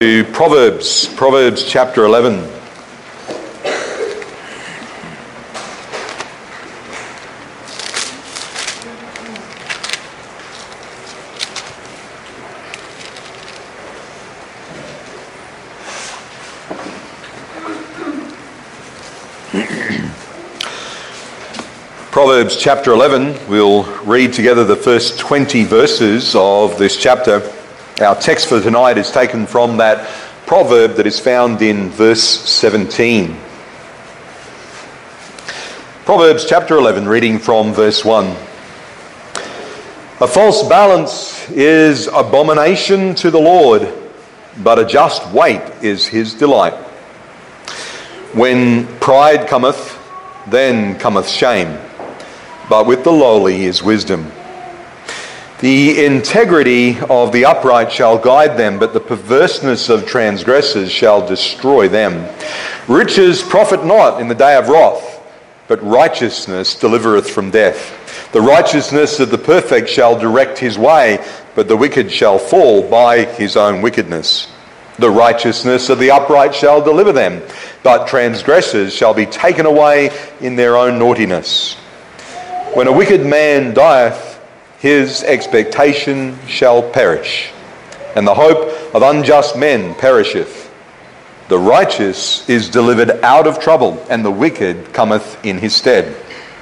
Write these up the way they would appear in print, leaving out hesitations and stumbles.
To Proverbs chapter 11. Proverbs chapter 11, we'll read together the first 20 verses of this chapter. Our text for tonight is taken from that proverb that is found in verse 17. Proverbs chapter 11, reading from verse 1. A false balance is abomination to the Lord, but a just weight is his delight. When pride cometh, then cometh shame, but with the lowly is wisdom. The integrity of the upright shall guide them, but the perverseness of transgressors shall destroy them. Riches profit not in the day of wrath, but righteousness delivereth from death. The righteousness of the perfect shall direct his way, but the wicked shall fall by his own wickedness. The righteousness of the upright shall deliver them, but transgressors shall be taken away in their own naughtiness. When a wicked man dieth, his expectation shall perish, and the hope of unjust men perisheth. The righteous is delivered out of trouble, and the wicked cometh in his stead.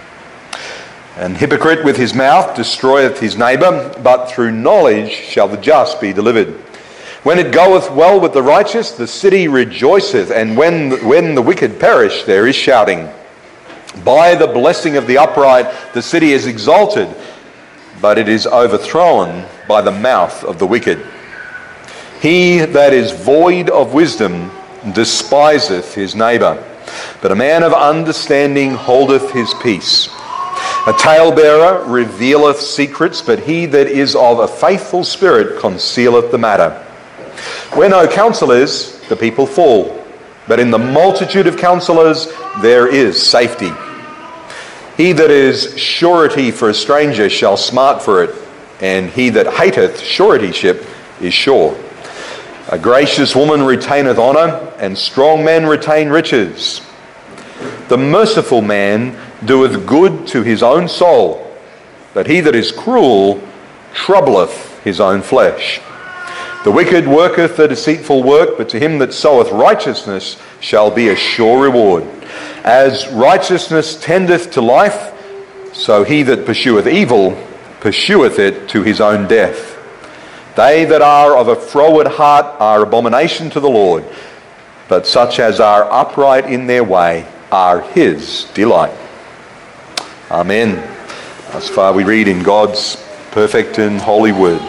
An hypocrite with his mouth destroyeth his neighbour, but through knowledge shall the just be delivered. When it goeth well with the righteous, the city rejoiceth, and when the wicked perish, there is shouting. By the blessing of the upright the city is exalted, but it is overthrown by the mouth of the wicked. He that is void of wisdom despiseth his neighbour, but a man of understanding holdeth his peace. A talebearer revealeth secrets, but he that is of a faithful spirit concealeth the matter. Where no counsel is, the people fall, but in the multitude of counsellors there is safety. He that is surety for a stranger shall smart for it, and he that hateth suretyship is sure. A gracious woman retaineth honour, and strong men retain riches. The merciful man doeth good to his own soul, but he that is cruel troubleth his own flesh. The wicked worketh a deceitful work, but to him that soweth righteousness shall be a sure reward. As righteousness tendeth to life, so he that pursueth evil pursueth it to his own death. They that are of a froward heart are abomination to the Lord, but such as are upright in their way are his delight. Amen. Thus far we read in God's perfect and holy word.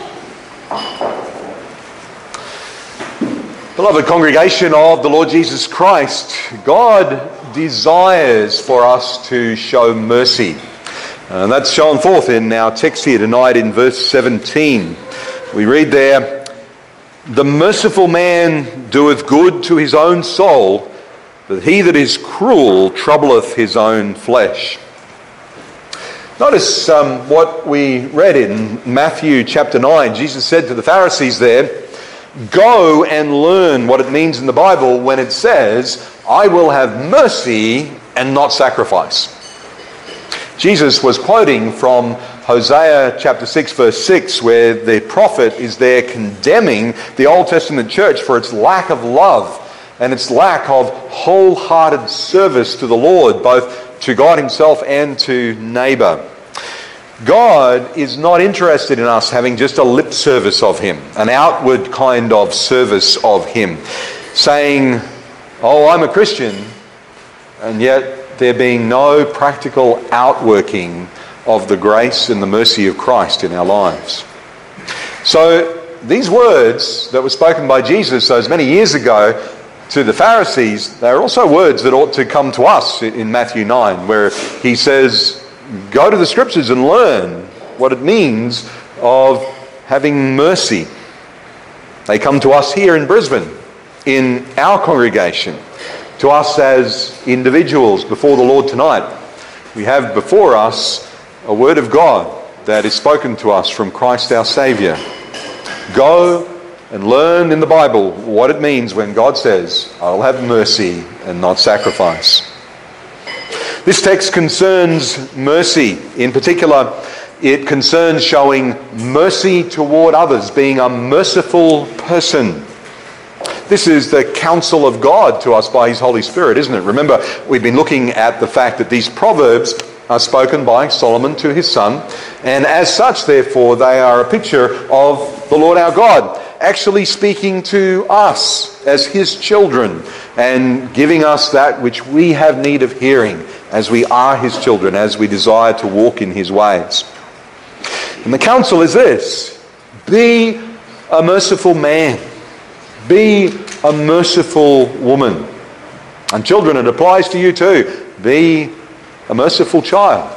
Beloved congregation of the Lord Jesus Christ, God desires for us to show mercy. And that's shown forth in our text here tonight in verse 17. We read there, "The merciful man doeth good to his own soul, but he that is cruel troubleth his own flesh." Notice what we read in Matthew chapter 9. Jesus said to the Pharisees there, "Go and learn what it means in the Bible when it says, 'I will have mercy and not sacrifice.'" Jesus was quoting from Hosea chapter 6 verse 6, where the prophet is there condemning the Old Testament church for its lack of love and its lack of wholehearted service to the Lord, both to God himself and to neighbour. God is not interested in us having just a lip service of him, an outward kind of service of him, saying, "Oh, I'm a Christian," and yet there being no practical outworking of the grace and the mercy of Christ in our lives. So these words that were spoken by Jesus those many years ago to the Pharisees, they're also words that ought to come to us in Matthew 9, where he says, go to the scriptures and learn what it means of having mercy. They come to us here in Brisbane, in our congregation, to us as individuals before the Lord tonight. We have before us a word of God that is spoken to us from Christ our Saviour. Go and learn in the Bible what it means when God says, I'll have mercy and not sacrifice. This text concerns mercy. In particular, it concerns showing mercy toward others, being a merciful person. This is the counsel of God to us by His Holy Spirit, isn't it? Remember, we've been looking at the fact that these proverbs are spoken by Solomon to his son, and as such, therefore, they are a picture of the Lord our God, actually speaking to us as His children and giving us that which we have need of hearing as we are His children, as we desire to walk in His ways. And the counsel is this: be a merciful man. Be a merciful woman. And children, it applies to you too. Be a merciful child.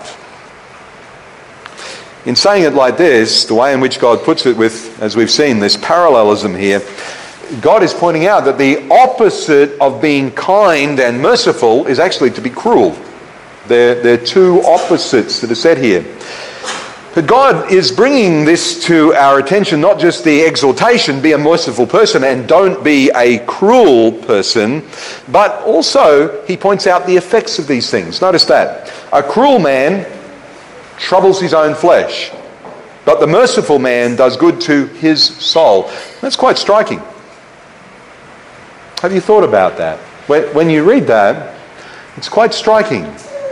In saying it like this, the way in which God puts it with, as we've seen, this parallelism here, God is pointing out that the opposite of being kind and merciful is actually to be cruel. They're two opposites that are said here. But God is bringing this to our attention, not just the exhortation, be a merciful person and don't be a cruel person, but also He points out the effects of these things. Notice that. A cruel man troubles his own flesh, but the merciful man does good to his soul. That's quite striking. Have you thought about that? When you read that, it's quite striking.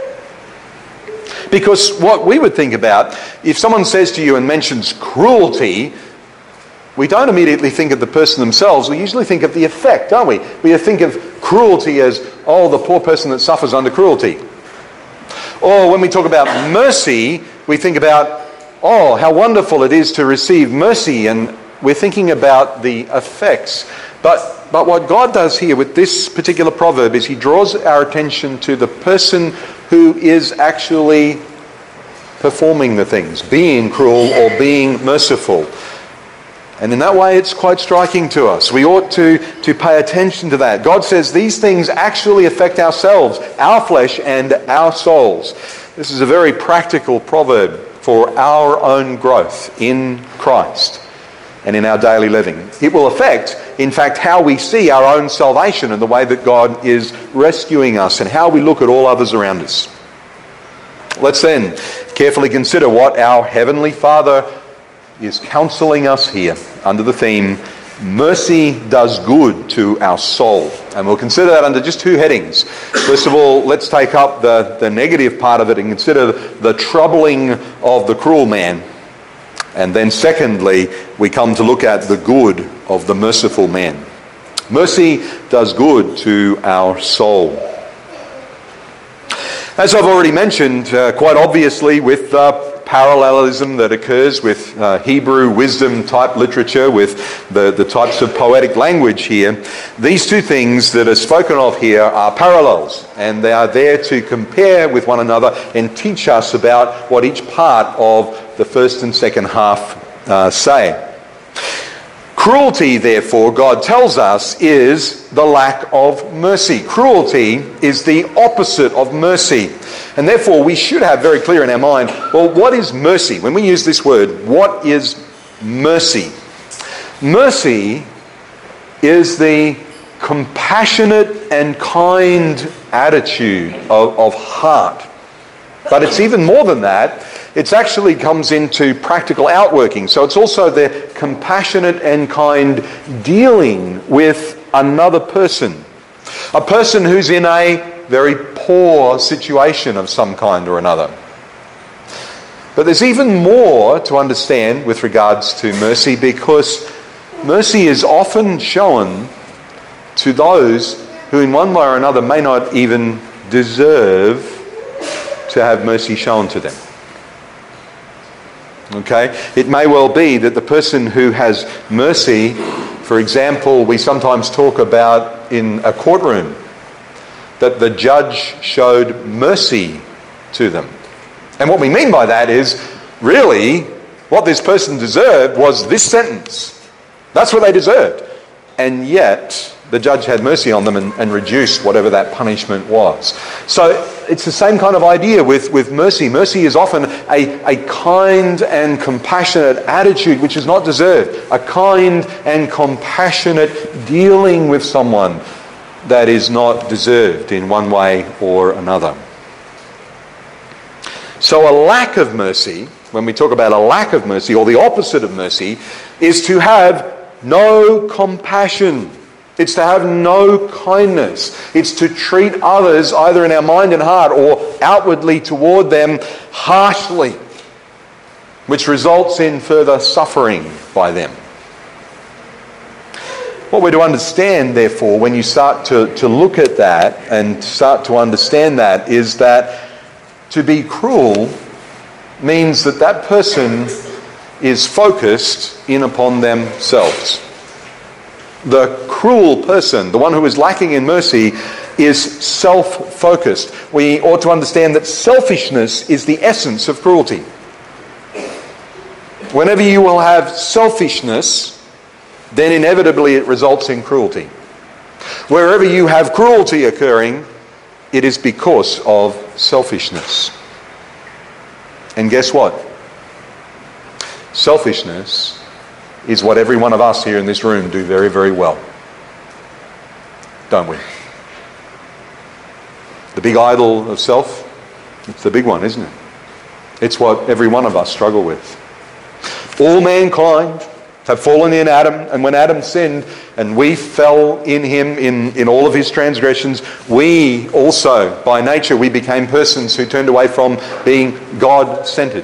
Because what we would think about, if someone says to you and mentions cruelty, we don't immediately think of the person themselves. We usually think of the effect, don't we? We think of cruelty as, oh, the poor person that suffers under cruelty. Or when we talk about mercy, we think about, oh, how wonderful it is to receive mercy. And we're thinking about the effects. But what God does here with this particular proverb is He draws our attention to the person who is actually performing the things, being cruel or being merciful. And in that way, it's quite striking to us. We ought to pay attention to that. God says these things actually affect ourselves, our flesh and our souls. This is a very practical proverb for our own growth in Christ and in our daily living. It will affect, in fact, how we see our own salvation and the way that God is rescuing us and how we look at all others around us. Let's then carefully consider what our Heavenly Father is counseling us here under the theme, Mercy Does Good to Our Soul. And we'll consider that under just two headings. First of all, let's take up the negative part of it and consider the troubling of the cruel man. And then secondly, we come to look at the good of the merciful man. Mercy does good to our soul. As I've already mentioned, quite obviously with parallelism that occurs with Hebrew wisdom type literature, with the types of poetic language here, these two things that are spoken of here are parallels, and they are there to compare with one another and teach us about what each part of the first and second half say. Cruelty, therefore, God tells us, is the lack of mercy. Cruelty is the opposite of mercy. And therefore, we should have very clear in our mind, well, what is mercy? When we use this word, what is mercy? Mercy is the compassionate and kind attitude of heart. But it's even more than that. It actually comes into practical outworking. So it's also the compassionate and kind dealing with another person. A person who's in a very poor situation of some kind or another. But there's even more to understand with regards to mercy, because mercy is often shown to those who in one way or another may not even deserve to have mercy shown to them. Okay? It may well be that the person who has mercy, for example, we sometimes talk about in a courtroom, that the judge showed mercy to them. And what we mean by that is, really, what this person deserved was this sentence. That's what they deserved. and yet the judge had mercy on them and reduced whatever that punishment was. So it's the same kind of idea with mercy. Mercy is often a kind and compassionate attitude which is not deserved. A kind and compassionate dealing with someone that is not deserved in one way or another. So a lack of mercy, when we talk about a lack of mercy, or the opposite of mercy, is to have no compassion. It's to have no kindness. It's to treat others, either in our mind and heart or outwardly toward them, harshly, which results in further suffering by them. What we're to understand, therefore, when you start to look at that and start to understand that, is that to be cruel means that that person is focused in upon themselves. The cruel person, the one who is lacking in mercy, is self-focused. We ought to understand that selfishness is the essence of cruelty. Whenever you will have selfishness, then inevitably it results in cruelty. Wherever you have cruelty occurring, it is because of selfishness. And guess what? Selfishness is what every one of us here in this room do very, very well. Don't we? The big idol of self, it's the big one, isn't it? It's what every one of us struggle with. All mankind have fallen in Adam, and when Adam sinned and we fell in him in all of his transgressions, we also, by nature, we became persons who turned away from being God-centered.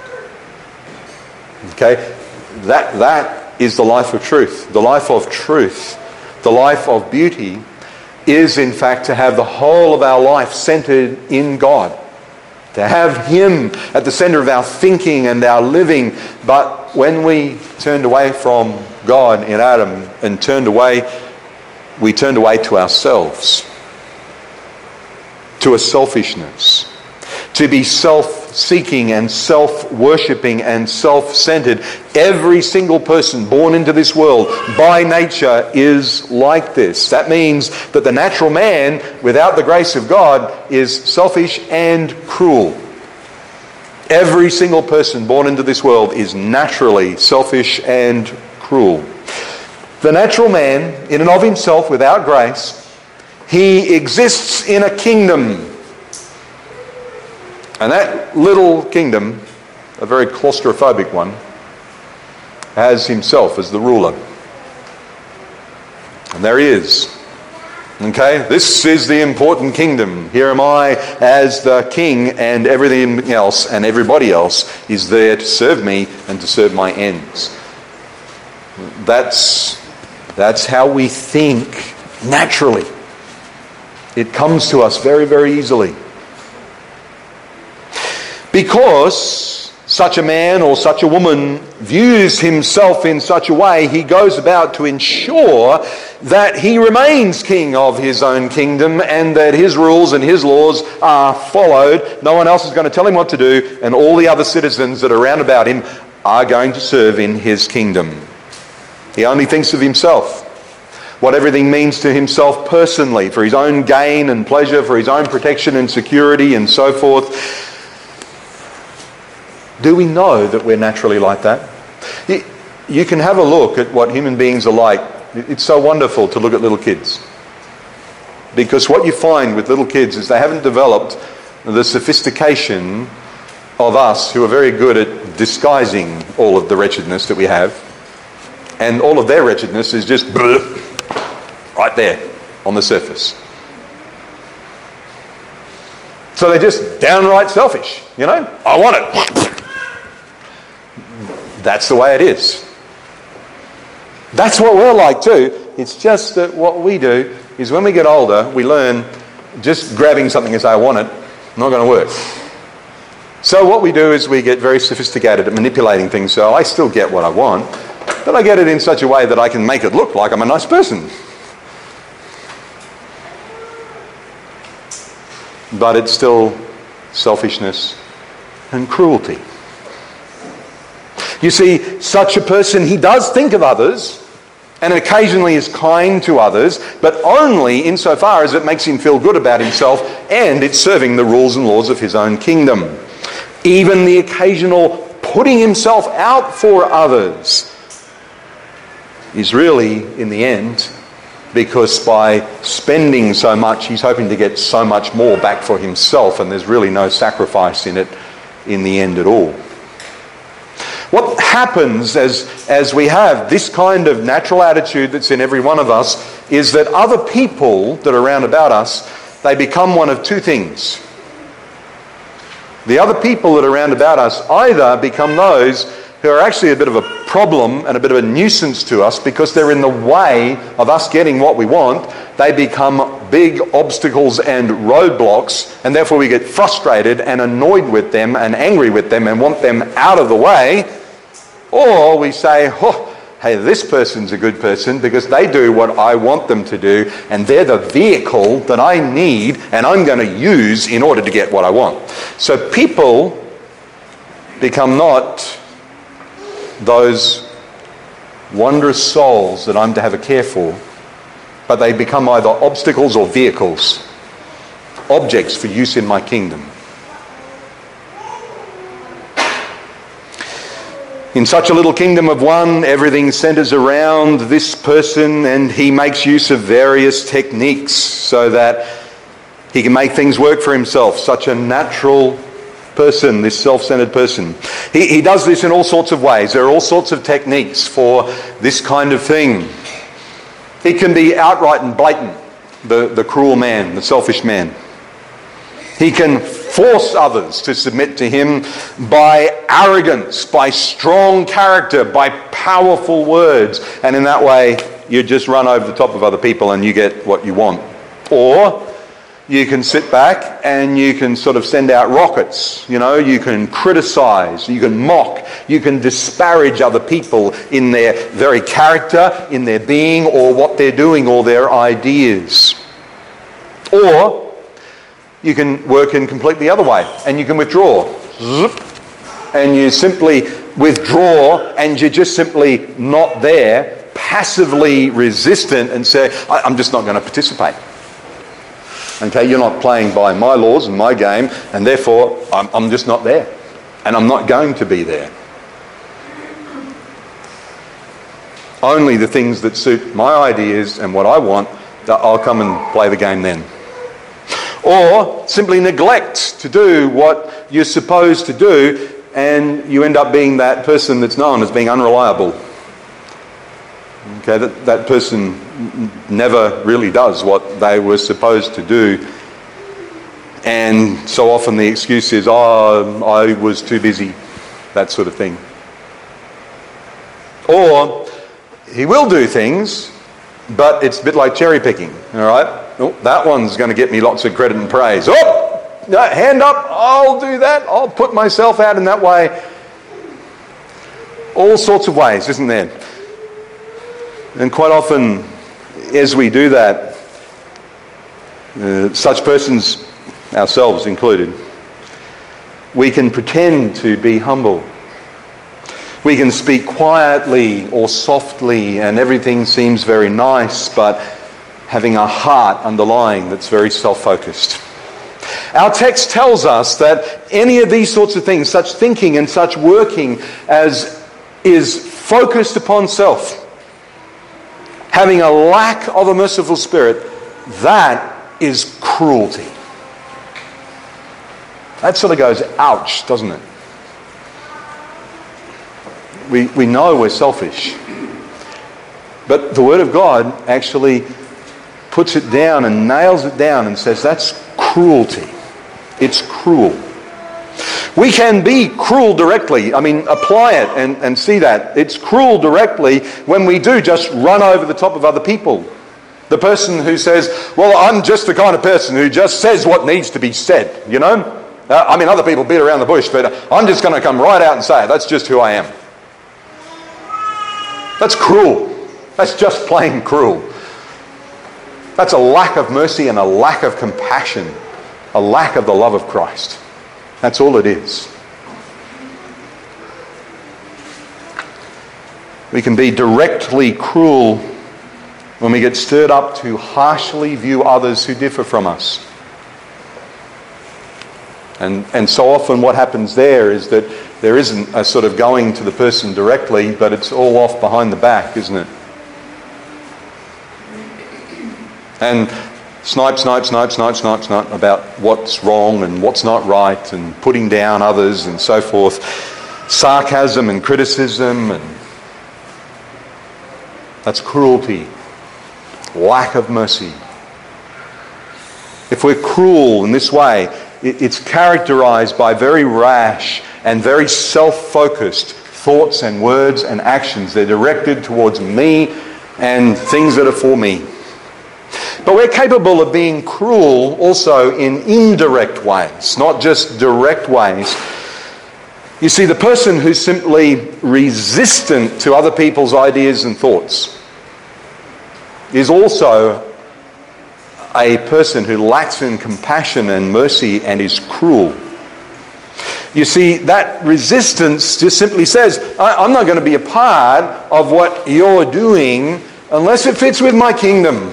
Okay? That is the life of truth. The life of truth, the life of beauty, is in fact to have the whole of our life centered in God. To have Him at the center of our thinking and our living. But when we turned away from God in Adam and we turned away to ourselves, to a selfishness, to be self-seeking and self-worshipping and self-centered. Every single person born into this world by nature is like this. That means that the natural man, without the grace of God, is selfish and cruel. Every single person born into this world is naturally selfish and cruel. The natural man, in and of himself, without grace, he exists in a kingdom. And that little kingdom, a very claustrophobic one, has himself as the ruler. And there he is. Okay, this is the important kingdom. Here am I as the king, and everything else and everybody else is there to serve me and to serve my ends. That's how we think naturally. It comes to us very, very easily. Because such a man or such a woman views himself in such a way, he goes about to ensure that he remains king of his own kingdom and that his rules and his laws are followed. No one else is going to tell him what to do, and all the other citizens that are round about him are going to serve in his kingdom. He only thinks of himself, what everything means to himself personally, for his own gain and pleasure, for his own protection and security and so forth. Do we know that we're naturally like that? You can have a look at what human beings are like. It's so wonderful to look at little kids. Because what you find with little kids is they haven't developed the sophistication of us who are very good at disguising all of the wretchedness that we have. And all of their wretchedness is just right there on the surface. So they're just downright selfish, you know? I want it. That's the way it is. That's what we're like too. It's just that what we do is when we get older, we learn just grabbing something and say, I want it, not going to work. So what we do is we get very sophisticated at manipulating things. So I still get what I want, but I get it in such a way that I can make it look like I'm a nice person. But it's still selfishness and cruelty. You see, such a person, he does think of others. and occasionally is kind to others, but only insofar as it makes him feel good about himself and it's serving the rules and laws of his own kingdom. Even the occasional putting himself out for others is really, in the end, because by spending so much, he's hoping to get so much more back for himself, and there's really no sacrifice in it in the end at all. What happens as we have this kind of natural attitude that's in every one of us is that other people that are around about us, they become one of two things. The other people that are around about us either become those who are actually a bit of a problem and a bit of a nuisance to us because they're in the way of us getting what we want. They become big obstacles and roadblocks, and therefore we get frustrated and annoyed with them and angry with them and want them out of the way. Or we say, oh, hey, this person's a good person because they do what I want them to do, and they're the vehicle that I need and I'm going to use in order to get what I want. So people become not those wondrous souls that I'm to have a care for, but they become either obstacles or vehicles, objects for use in my kingdom. In such a little kingdom of one, everything centers around this person, and he makes use of various techniques so that he can make things work for himself. Such a natural person, this self-centered person. He does this in all sorts of ways. There are all sorts of techniques for this kind of thing. He can be outright and blatant, the cruel man, the selfish man. He can force others to submit to him by arrogance, by strong character, by powerful words. And in that way, you just run over the top of other people and you get what you want. Or you can sit back and you can sort of send out rockets. You know, you can criticize, you can mock, you can disparage other people in their very character, in their being, or what they're doing, or their ideas. Or you can work in completely the other way, and you can withdraw. And you simply withdraw, and you're just simply not there, passively resistant, and say, I'm just not going to participate. Okay, you're not playing by my laws and my game, and therefore I'm just not there. And I'm not going to be there. Only the things that suit my ideas and what I want, I'll come and play the game then. Or simply neglect to do what you're supposed to do, and you end up being that person that's known as being unreliable. Okay, that person never really does what they were supposed to do. And so often the excuse is, oh, I was too busy, that sort of thing. Or he will do things, but it's a bit like cherry picking, all right? Oh, that one's going to get me lots of credit and praise. Oh, no, hand up, I'll do that. I'll put myself out in that way. All sorts of ways, isn't there? And quite often, as we do that, such persons, ourselves included, we can pretend to be humble. We can speak quietly or softly, and everything seems very nice, but having a heart underlying that's very self-focused. Our text tells us that any of these sorts of things, such thinking and such working as is focused upon self, having a lack of a merciful spirit, that is cruelty. That sort of goes, ouch, doesn't it? We know we're selfish. But the Word of God actually puts it down and nails it down and says that's cruelty. It's cruel. We can be cruel directly. I mean, apply it and see that. It's cruel directly when we do just run over the top of other people. The person who says, well, I'm just the kind of person who just says what needs to be said, you know? I mean, other people beat around the bush, but I'm just going to come right out and say it. That's just who I am. That's cruel. That's just plain cruel. That's a lack of mercy and a lack of compassion, a lack of the love of Christ. That's all it is. We can be directly cruel when we get stirred up to harshly view others who differ from us. And so often what happens there is that there isn't a sort of going to the person directly, but it's all off behind the back, isn't it? And snipe about what's wrong and what's not right, and putting down others and so forth. Sarcasm and criticism, and that's cruelty, lack of mercy. If we're cruel in this way, it's characterized by very rash and very self-focused thoughts and words and actions. They're directed towards me and things that are for me. But we're capable of being cruel also in indirect ways, not just direct ways. You see, the person who's simply resistant to other people's ideas and thoughts is also a person who lacks in compassion and mercy and is cruel. You see, that resistance just simply says, I'm not going to be a part of what you're doing unless it fits with my kingdom.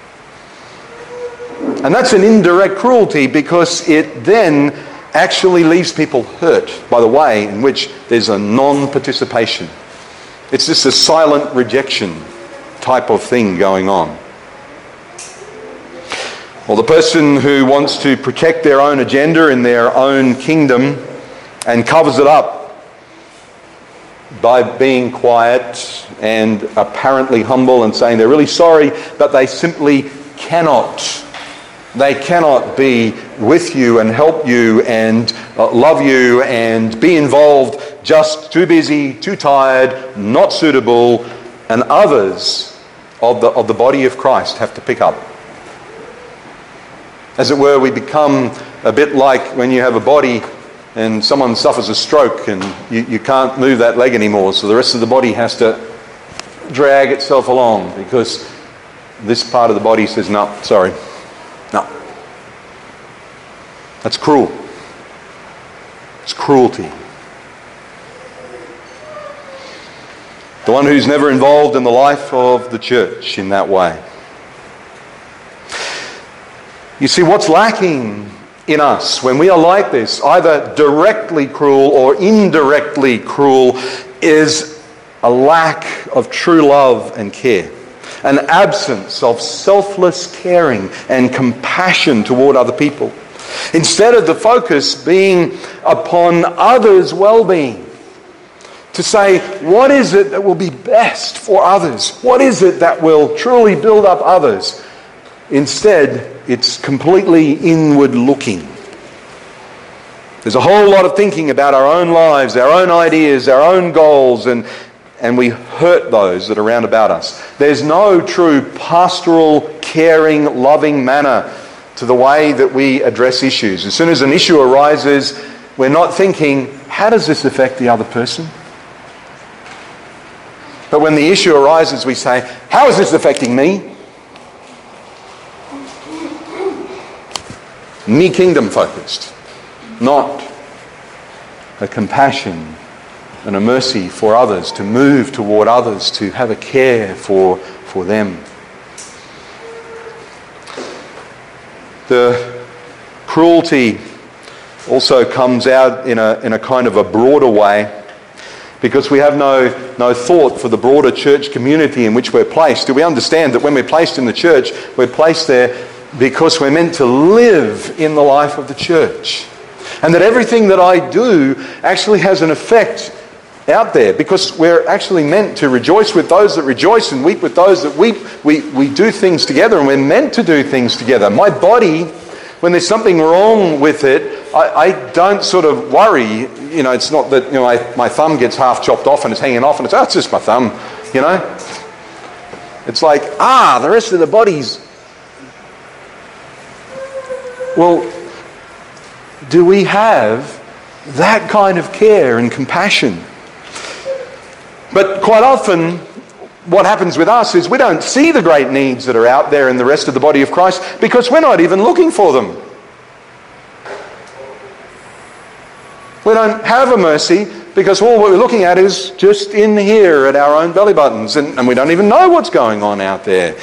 And that's an indirect cruelty, because it then actually leaves people hurt by the way in which there's a non-participation. It's just a silent rejection type of thing going on. Or the person who wants to protect their own agenda in their own kingdom and covers it up by being quiet and apparently humble and saying they're really sorry, but they simply cannot. They cannot be with you and help you and love you and be involved, just too busy, too tired, not suitable, and others of the body of Christ have to pick up. As it were, we become a bit like when you have a body and someone suffers a stroke and you can't move that leg anymore, so the rest of the body has to drag itself along because this part of the body says, no, sorry. No. That's cruel. It's cruelty. The one who's never involved in the life of the church in that way. You see, what's lacking in us when we are like this, either directly cruel or indirectly cruel, is a lack of true love and care. An absence of selfless caring and compassion toward other people. Instead of the focus being upon others' well-being. To say, what is it that will be best for others? What is it that will truly build up others? Instead, it's completely inward looking. There's a whole lot of thinking about our own lives, our own ideas, our own goals, and we hurt those that are around about us. There's no true pastoral, caring, loving manner to the way that we address issues. As soon as an issue arises, we're not thinking, how does this affect the other person? But when the issue arises, we say, how is this affecting me? Me kingdom focused, not a compassion and a mercy for others, to move toward others, to have a care for them. The cruelty also comes out in a kind of a broader way, because we have no thought for the broader church community in which we're placed. Do we understand that when we're placed in the church, we're placed there because we're meant to live in the life of the church? And that everything that I do actually has an effect out there, because we're actually meant to rejoice with those that rejoice and weep with those that weep. We do things together, and we're meant to do things together. My body, when there's something wrong with it, I don't sort of worry. You know, it's not that, you know, my thumb gets half chopped off and it's hanging off and it's just my thumb, you know. It's like, the rest of the body's... Well, do we have that kind of care and compassion? But quite often, what happens with us is we don't see the great needs that are out there in the rest of the body of Christ because we're not even looking for them. We don't have a mercy Because all we're looking at is just in here at our own belly buttons, and we don't even know what's going on out there.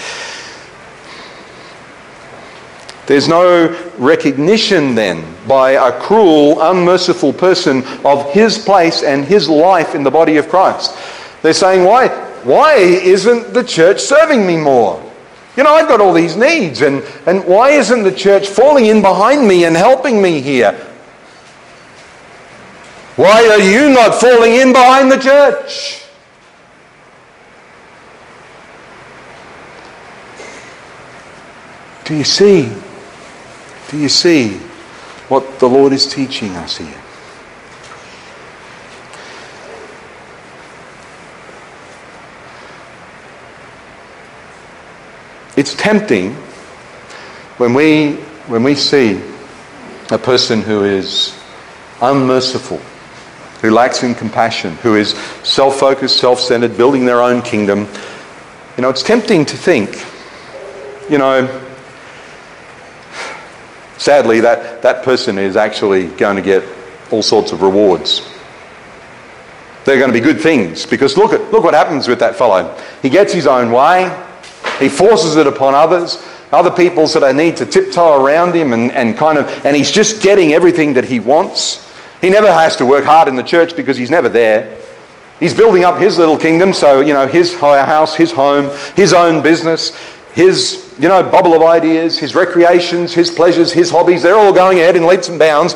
There's no recognition then by a cruel, unmerciful person of his place and his life in the body of Christ. They're saying, why isn't the church serving me more? You know, I've got all these needs, and why isn't the church falling in behind me and helping me here? Why are you not falling in behind the church? Do you see? Do you see what the Lord is teaching us here? It's tempting when we see a person who is unmerciful, who lacks in compassion, who is self-focused, self-centered, building their own kingdom. You know, it's tempting to think, you know, sadly that person is actually going to get all sorts of rewards. They're going to be good things, because look what happens with that fellow. He gets his own way. He forces it upon others. Other people sort of need to tiptoe around him and he's just getting everything that he wants. He never has to work hard in the church because he's never there. He's building up his little kingdom, so, you know, his house, his home, his own business, his, you know, bubble of ideas, his recreations, his pleasures, his hobbies, they're all going ahead in leaps and bounds.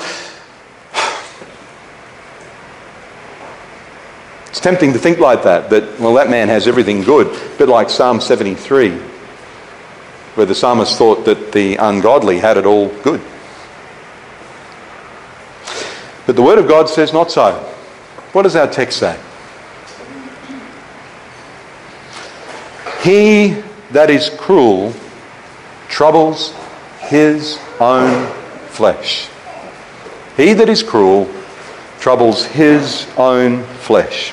It's tempting to think like that, well, that man has everything good. A bit like Psalm 73, where the psalmist thought that the ungodly had it all good. But the Word of God says not so. What does our text say? He that is cruel troubles his own flesh. He that is cruel troubles his own flesh.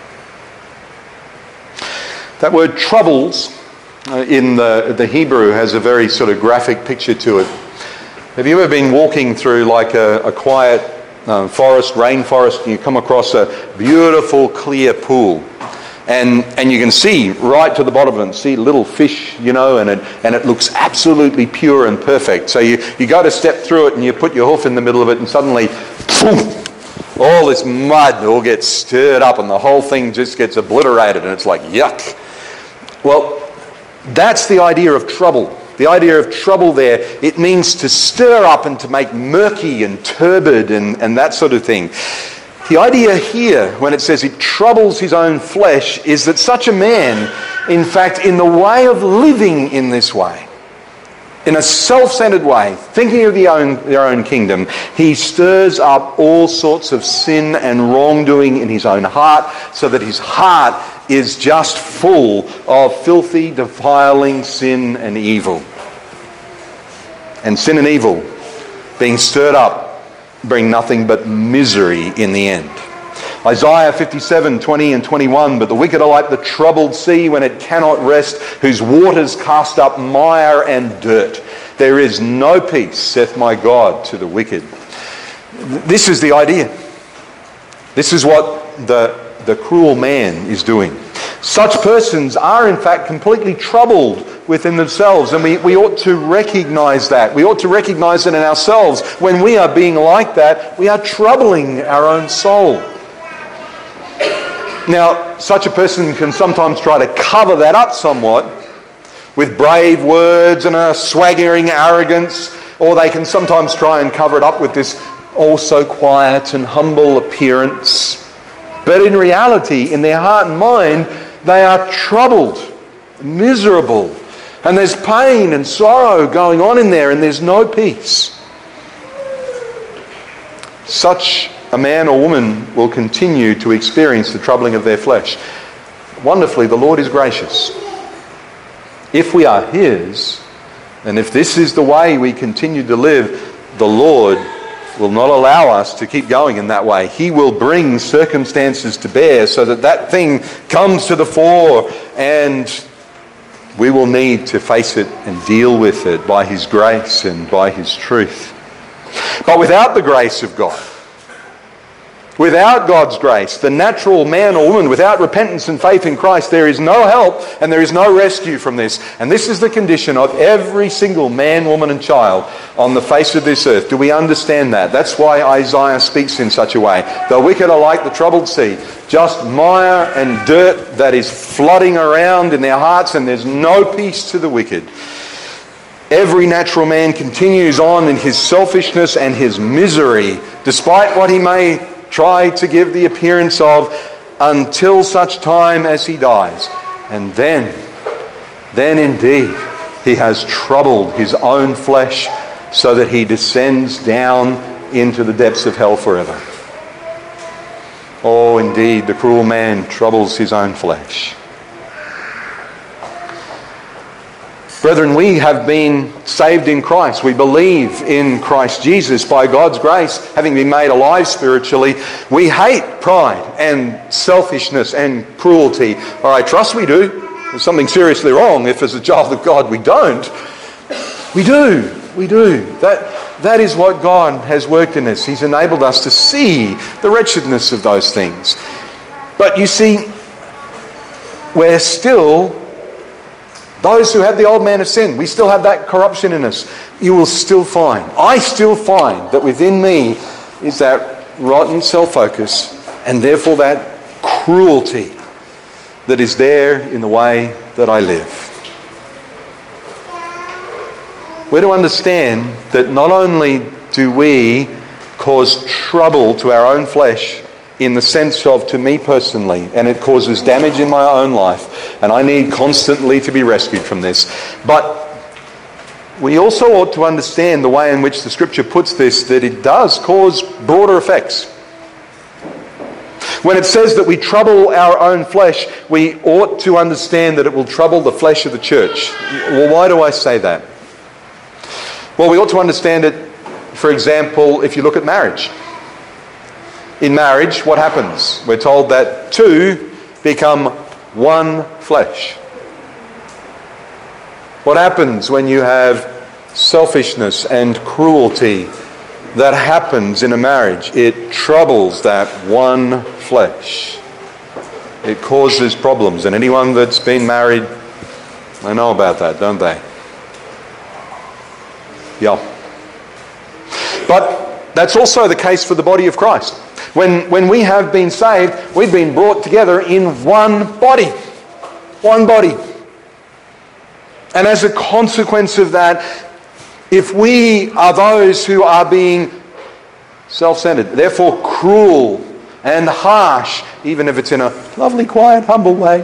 That word troubles in the Hebrew has a very sort of graphic picture to it. Have you ever been walking through like a quiet forest, rainforest, and you come across a beautiful clear pool, and you can see right to the bottom of it, and see little fish, you know, and it looks absolutely pure and perfect. So you go to step through it and you put your hoof in the middle of it, and suddenly, boom, all this mud all gets stirred up and the whole thing just gets obliterated, and it's like, yuck. Well, that's the idea of trouble. The idea of trouble there, it means to stir up and to make murky and turbid and that sort of thing. The idea here, when it says it troubles his own flesh, is that such a man, in fact, in the way of living in this way, in a self-centered way, thinking of their own kingdom, he stirs up all sorts of sin and wrongdoing in his own heart, so that his heart is just full of filthy, defiling sin and evil. And sin and evil, being stirred up, bring nothing but misery in the end. Isaiah 57, 20 and 21, but the wicked are like the troubled sea when it cannot rest, whose waters cast up mire and dirt. There is no peace, saith my God, to the wicked. This is the idea. This is what the cruel man is doing. Such persons are in fact completely troubled within themselves, and we ought to recognise that. We ought to recognise it in ourselves. When we are being like that, we are troubling our own soul. Now, such a person can sometimes try to cover that up somewhat with brave words and a swaggering arrogance, or they can sometimes try and cover it up with this also quiet and humble appearance. But in reality, in their heart and mind, they are troubled, miserable, and there's pain and sorrow going on in there, and there's no peace. Such a man or woman will continue to experience the troubling of their flesh. Wonderfully, the Lord is gracious. If we are His, and if this is the way we continue to live, the Lord will not allow us to keep going in that way. He will bring circumstances to bear so that that thing comes to the fore, and we will need to face it and deal with it by His grace and by His truth. But without the grace of God, Without God's grace, the natural man or woman, without repentance and faith in Christ, there is no help and there is no rescue from this. And this is the condition of every single man, woman and child on the face of this earth. Do we understand that? That's why Isaiah speaks in such a way. The wicked are like the troubled sea, just mire and dirt that is flooding around in their hearts, and there's no peace to the wicked. Every natural man continues on in his selfishness and his misery, despite what he may try to give the appearance of, until such time as he dies. And then indeed he has troubled his own flesh so that he descends down into the depths of hell forever. Oh, indeed, the cruel man troubles his own flesh. Brethren, we have been saved in Christ. We believe in Christ Jesus by God's grace, having been made alive spiritually. We hate pride and selfishness and cruelty. Or I trust we do. There's something seriously wrong if as a child of God we don't. We do. That is what God has worked in us. He's enabled us to see the wretchedness of those things. But you see, we're still those who have the old man of sin. We still have that corruption in us. You will still find, I still find, that within me is that rotten self-focus and therefore that cruelty that is there in the way that I live. We're to understand that not only do we cause trouble to our own flesh in the sense of, to me personally, and it causes damage in my own life, and I need constantly to be rescued from this. But we also ought to understand the way in which the Scripture puts this, that it does cause broader effects. When it says that we trouble our own flesh, we ought to understand that it will trouble the flesh of the church. Well, why do I say that? Well, we ought to understand it, for example, if you look at marriage. In marriage, what happens? We're told that two become one flesh. What happens when you have selfishness and cruelty that happens in a marriage? It troubles that one flesh. It causes problems. And anyone that's been married, they know about that, don't they? Yeah. But that's also the case for the body of Christ. When we have been saved, we've been brought together in one body. One body. And as a consequence of that, if we are those who are being self-centered, therefore cruel and harsh, even if it's in a lovely, quiet, humble way,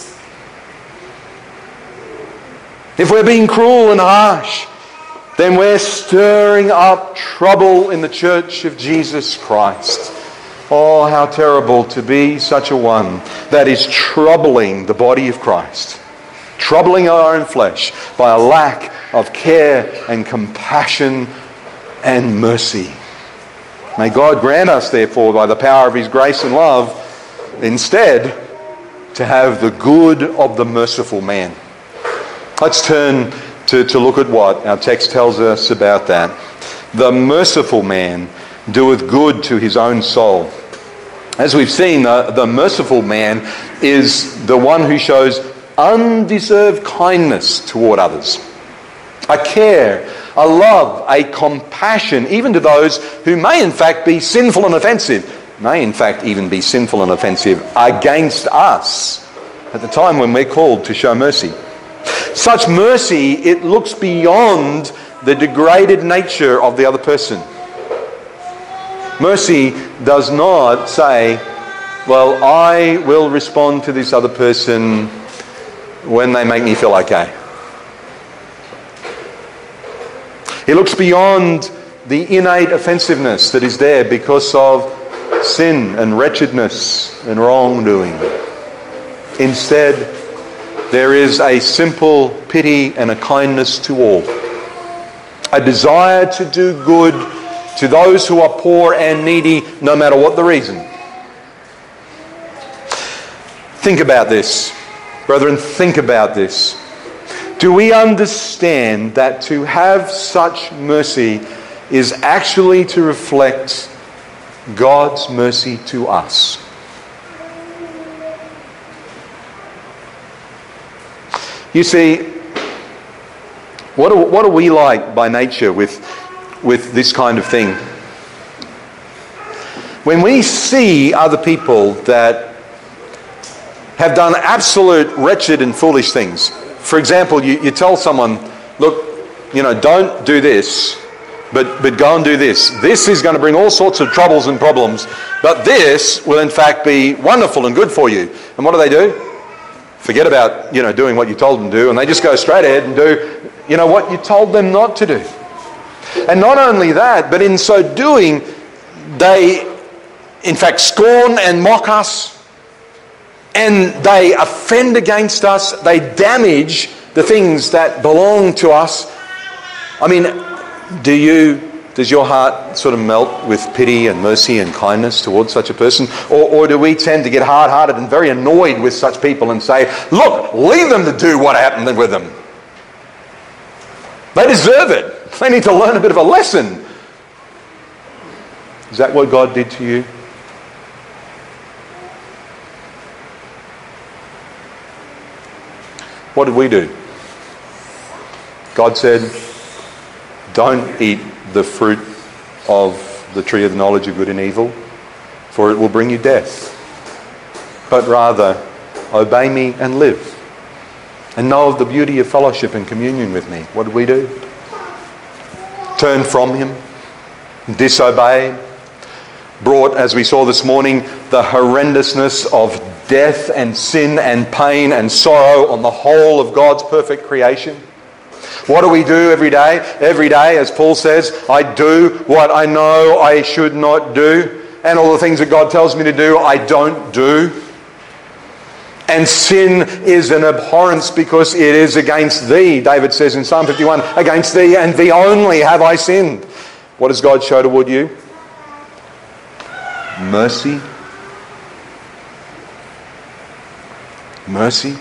if we're being cruel and harsh, then we're stirring up trouble in the church of Jesus Christ. Oh, how terrible to be such a one that is troubling the body of Christ, troubling our own flesh by a lack of care and compassion and mercy. May God grant us, therefore, by the power of His grace and love, instead, to have the good of the merciful man. Let's turn to look at what our text tells us about that. The merciful man doeth good to his own soul. As we've seen, the merciful man is the one who shows undeserved kindness toward others. A care, a love, a compassion, even to those who may in fact be sinful and offensive, may in fact even be sinful and offensive against us at the time when we're called to show mercy. Such mercy, it looks beyond the degraded nature of the other person. Mercy does not say, well, I will respond to this other person when they make me feel okay. It looks beyond the innate offensiveness that is there because of sin and wretchedness and wrongdoing. Instead, there is a simple pity and a kindness to all. A desire to do good to those who are poor and needy, no matter what the reason. Think about this. Brethren, think about this. Do we understand that to have such mercy is actually to reflect God's mercy to us. You see, what are we like by nature with this kind of thing? When we see other people that have done absolute wretched and foolish things. For example, you tell someone, look, don't do this, but go and do this. This is going to bring all sorts of troubles and problems, but this will in fact be wonderful and good for you. And what do? Forget about, doing what you told them to do, and they just go straight ahead and do, what you told them not to do. And not only that, but in so doing, they in fact scorn and mock us, and they offend against us, they damage the things that belong to us. I mean, does your heart sort of melt with pity and mercy and kindness towards such a person? Or do we tend to get hard-hearted and very annoyed with such people and say, look, leave them to do what happened with them. They deserve it. They need to learn a bit of a lesson. Is that what God did to you? What did we do? God said, don't eat the fruit of the tree of the knowledge of good and evil, for it will bring you death. But rather, obey me and live. And know of the beauty of fellowship and communion with me. What did we do? Turn from him, disobey, brought, as we saw this morning, the horrendousness of death and sin and pain and sorrow on the whole of God's perfect creation. What do we do every day? Every day, as Paul says, I do what I know I should not do. And all the things that God tells me to do, I don't do. And sin is an abhorrence because it is against thee. David says in Psalm 51, against thee and thee only have I sinned. What does God show toward you? Mercy. Mercy.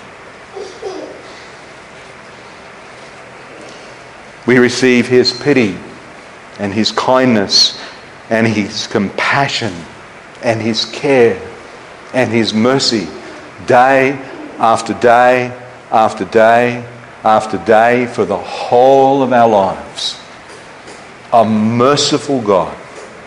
We receive his pity and his kindness and his compassion and his care and his mercy day after day after day after day for the whole of our lives. A merciful God.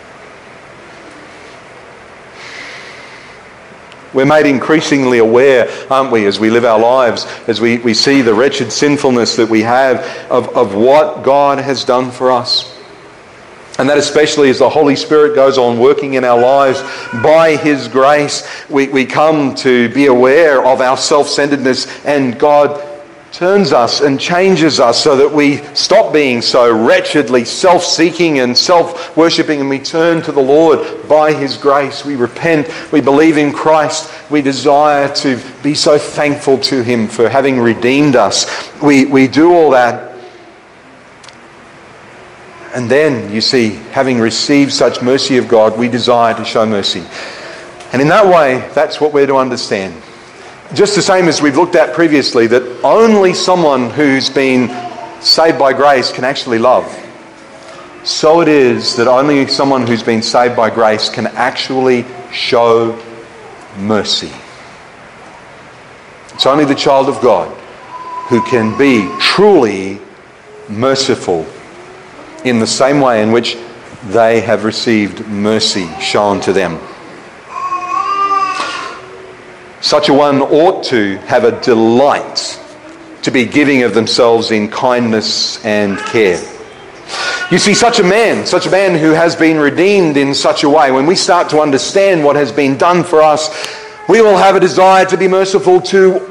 We're made increasingly aware, aren't we, as we live our lives, as we see the wretched sinfulness that we have of what God has done for us. And that especially as the Holy Spirit goes on working in our lives, by his grace, we come to be aware of our self-centeredness, and God turns us and changes us so that we stop being so wretchedly self-seeking and self-worshipping, and we turn to the Lord by his grace. We repent, we believe in Christ, we desire to be so thankful to him for having redeemed us. We do all that. And then, you see, having received such mercy of God, we desire to show mercy. And in that way, that's what we're to understand. Just the same as we've looked at previously, that only someone who's been saved by grace can actually love. So it is that only someone who's been saved by grace can actually show mercy. It's only the child of God who can be truly merciful in the same way in which they have received mercy shown to them. Such a one ought to have a delight to be giving of themselves in kindness and care. You see, such a man who has been redeemed in such a way, when we start to understand what has been done for us, we will have a desire to be merciful to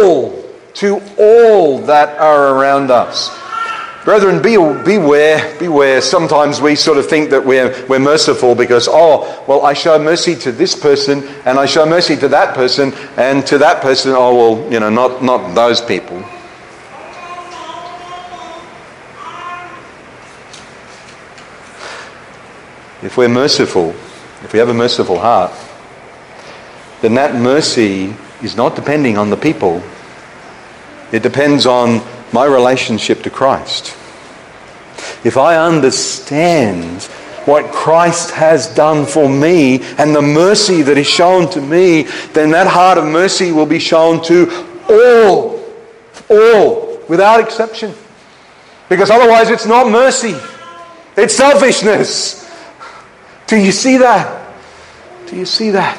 all that are around us. Brethren, beware. Sometimes we sort of think that we're merciful because, I show mercy to this person, and I show mercy to that person, and to that person, not those people. If we're merciful, if we have a merciful heart, then that mercy is not depending on the people. It depends on my relationship to Christ. If I understand what Christ has done for me and the mercy that is shown to me, then that heart of mercy will be shown to all, without exception. Because otherwise it's not mercy. It's selfishness. Do you see that? Do you see that?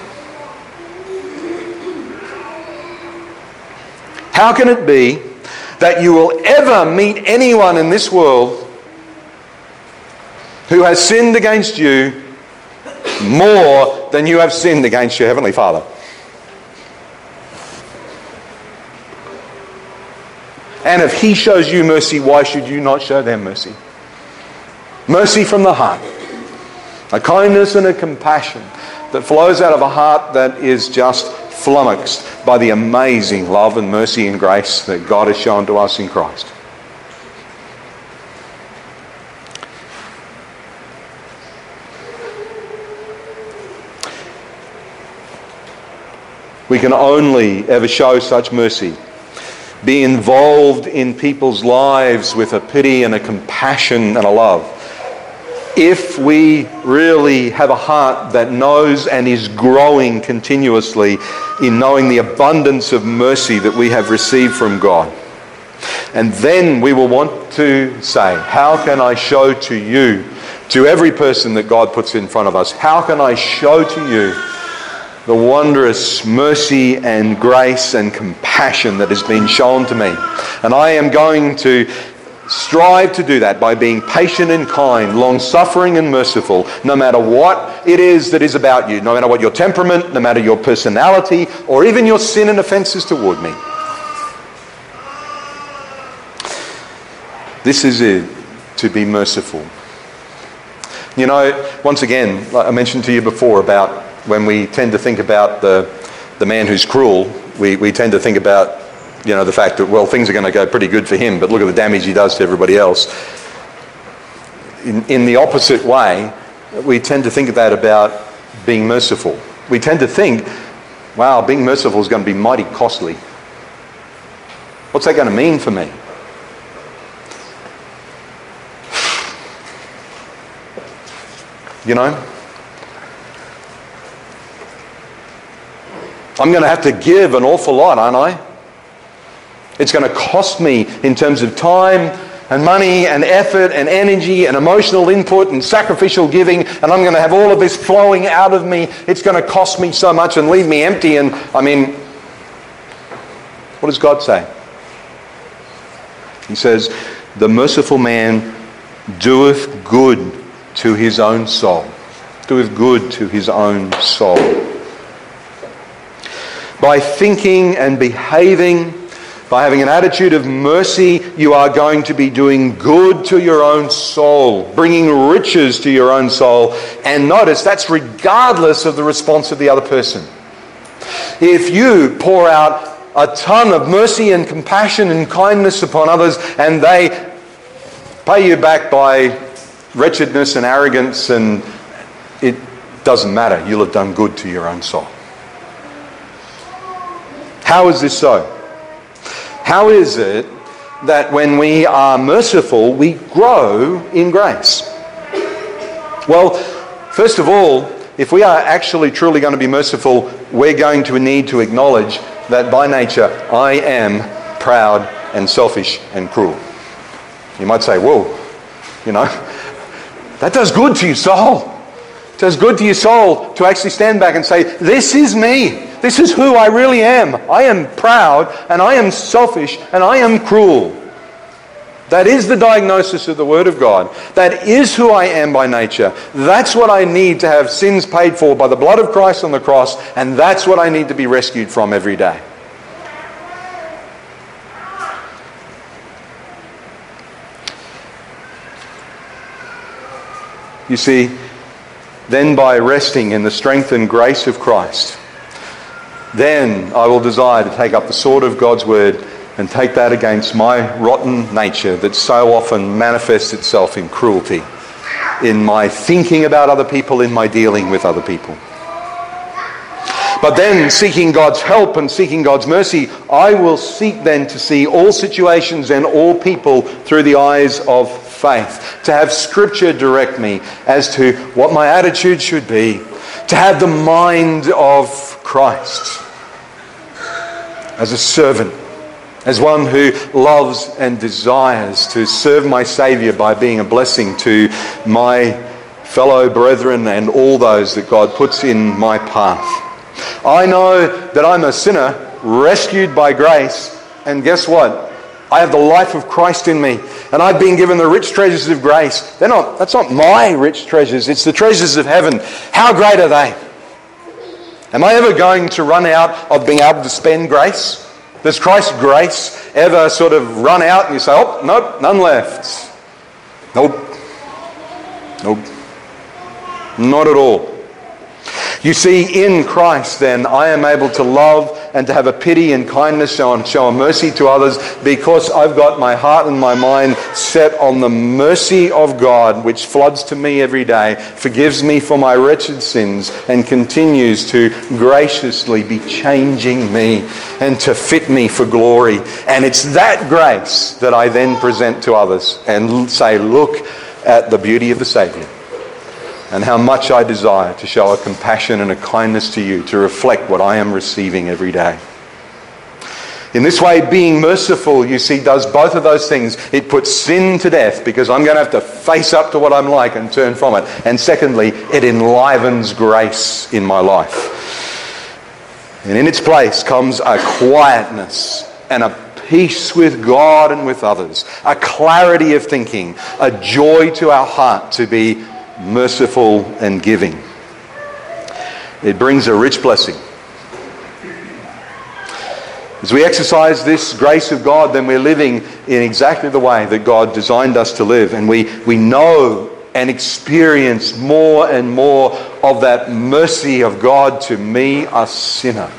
How can it be that you will ever meet anyone in this world who has sinned against you more than you have sinned against your Heavenly Father? And if He shows you mercy, why should you not show them mercy? Mercy from the heart. A kindness and a compassion that flows out of a heart that is just flummoxed by the amazing love and mercy and grace that God has shown to us in Christ. We can only ever show such mercy, be involved in people's lives with a pity and a compassion and a love, if we really have a heart that knows and is growing continuously in knowing the abundance of mercy that we have received from God. And then we will want to say, how can I show to you, to every person that God puts in front of us, how can I show to you the wondrous mercy and grace and compassion that has been shown to me? And I am going to strive to do that by being patient and kind, long-suffering and merciful, no matter what it is that is about you, no matter what your temperament, no matter your personality, or even your sin and offences toward me. This is it, to be merciful. You know, once again, like I mentioned to you before about when we tend to think about the man who's cruel, we tend to think about, you know, the fact that, well, things are going to go pretty good for him, but look at the damage he does to everybody else. In the opposite way, we tend to think of that about being merciful. We tend to think, wow, being merciful is going to be mighty costly. What's that going to mean for me? You know? I'm going to have to give an awful lot, aren't I? It's going to cost me in terms of time and money and effort and energy and emotional input and sacrificial giving, and I'm going to have all of this flowing out of me. It's going to cost me so much and leave me empty. And I mean, what does God say? He says, the merciful man doeth good to his own soul. Doeth good to his own soul. By thinking and behaving, by having an attitude of mercy, you are going to be doing good to your own soul, bringing riches to your own soul. And notice, that's regardless of the response of the other person. If you pour out a ton of mercy and compassion and kindness upon others, and they pay you back by wretchedness and arrogance, and it doesn't matter, you'll have done good to your own soul. How is this so? How is it that when we are merciful, we grow in grace? Well, first of all, if we are actually truly going to be merciful, we're going to need to acknowledge that by nature, I am proud and selfish and cruel. You might say, whoa, you know, that does good to your soul. It does good to your soul to actually stand back and say, this is me. This is who I really am. I am proud and I am selfish and I am cruel. That is the diagnosis of the Word of God. That is who I am by nature. That's what I need to have sins paid for by the blood of Christ on the cross, and that's what I need to be rescued from every day. You see, then by resting in the strength and grace of Christ, then I will desire to take up the sword of God's Word and take that against my rotten nature that so often manifests itself in cruelty, in my thinking about other people, in my dealing with other people. But then, seeking God's help and seeking God's mercy, I will seek then to see all situations and all people through the eyes of faith, to have Scripture direct me as to what my attitude should be, to have the mind of Christ as a servant, as one who loves and desires to serve my Saviour by being a blessing to my fellow brethren and all those that God puts in my path. I know that I'm a sinner rescued by grace, and guess what? I have the life of Christ in me, and I've been given the rich treasures of grace. That's not my rich treasures, it's the treasures of heaven. How great are they? Am I ever going to run out of being able to spend grace? Does Christ's grace ever sort of run out and you say, oh, nope, none left? Nope. Not at all. You see, in Christ then, I am able to love and to have a pity and kindness, show a mercy to others, because I've got my heart and my mind set on the mercy of God, which floods to me every day, forgives me for my wretched sins, and continues to graciously be changing me and to fit me for glory. And it's that grace that I then present to others and say, look at the beauty of the Saviour, and how much I desire to show a compassion and a kindness to you to reflect what I am receiving every day. In this way, being merciful, you see, does both of those things. It puts sin to death, because I'm going to have to face up to what I'm like and turn from it. And secondly, it enlivens grace in my life. And in its place comes a quietness and a peace with God and with others, a clarity of thinking, a joy to our heart to be merciful and giving. It brings a rich blessing. As we exercise this grace of God, then we're living in exactly the way that God designed us to live, and we know and experience more and more of that mercy of God to me, a sinner.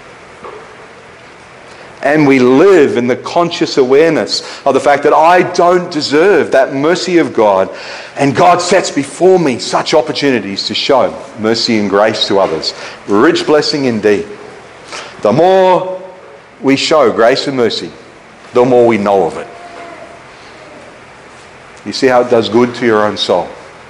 And we live in the conscious awareness of the fact that I don't deserve that mercy of God. And God sets before me such opportunities to show mercy and grace to others. Rich blessing indeed. The more we show grace and mercy, the more we know of it. You see how it does good to your own soul.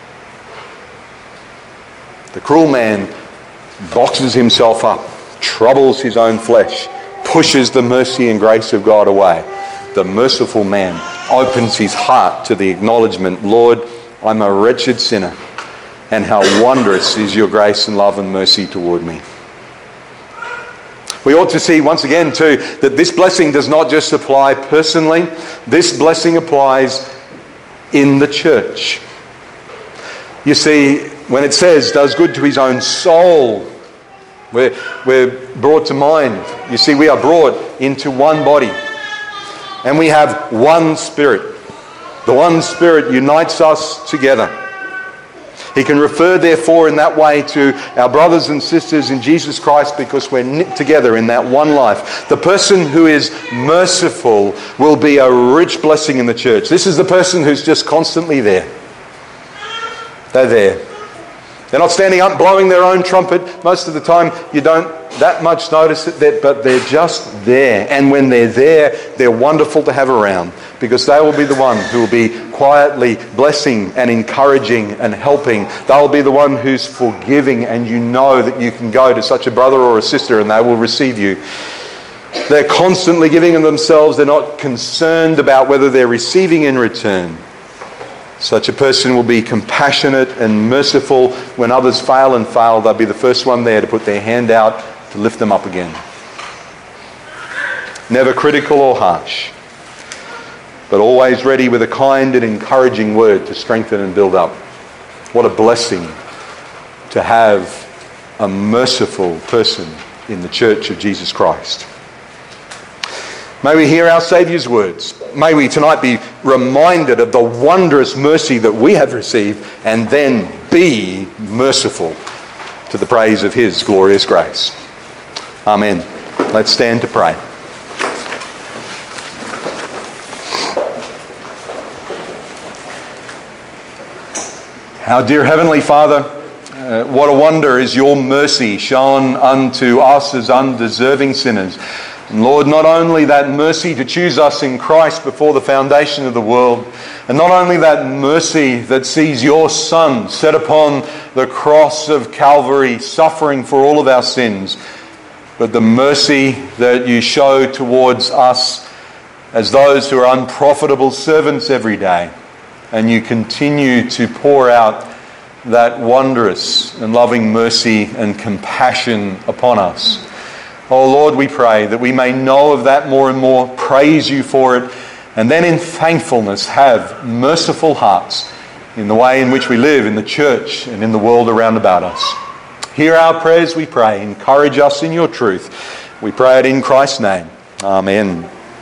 The cruel man boxes himself up, troubles his own flesh, pushes the mercy and grace of God away. The merciful man opens his heart to the acknowledgement, Lord, I'm a wretched sinner, and how wondrous is your grace and love and mercy toward me. We ought to see once again too that this blessing does not just apply personally. This blessing applies in the church. You see, when it says does good to his own soul, we're brought to mind. You see, we are brought into one body, and we have one Spirit. The one Spirit unites us together. He can refer, therefore, in that way to our brothers and sisters in Jesus Christ, because we're knit together in that one life. The person who is merciful will be a rich blessing in the church. This is the person who's just constantly there. They're there. They're not standing up blowing their own trumpet. Most of the time you don't that much notice it, but they're just there. And when they're there, they're wonderful to have around, because they will be the one who will be quietly blessing and encouraging and helping. They'll be the one who's forgiving, and you know that you can go to such a brother or a sister and they will receive you. They're constantly giving of themselves. They're not concerned about whether they're receiving in return. Such a person will be compassionate and merciful. When others fail, they'll be the first one there to put their hand out to lift them up again. Never critical or harsh, but always ready with a kind and encouraging word to strengthen and build up. What a blessing to have a merciful person in the church of Jesus Christ. May we hear our Saviour's words. May we tonight be reminded of the wondrous mercy that we have received, and then be merciful to the praise of His glorious grace. Amen. Let's stand to pray. Our dear Heavenly Father, what a wonder is your mercy shown unto us as undeserving sinners. And Lord, not only that mercy to choose us in Christ before the foundation of the world, and not only that mercy that sees your Son set upon the cross of Calvary, suffering for all of our sins, but the mercy that you show towards us as those who are unprofitable servants every day. And you continue to pour out that wondrous and loving mercy and compassion upon us. Oh Lord, we pray that we may know of that more and more, praise you for it, and then in thankfulness have merciful hearts in the way in which we live in the church and in the world around about us. Hear our prayers, we pray. Encourage us in your truth. We pray it in Christ's name. Amen.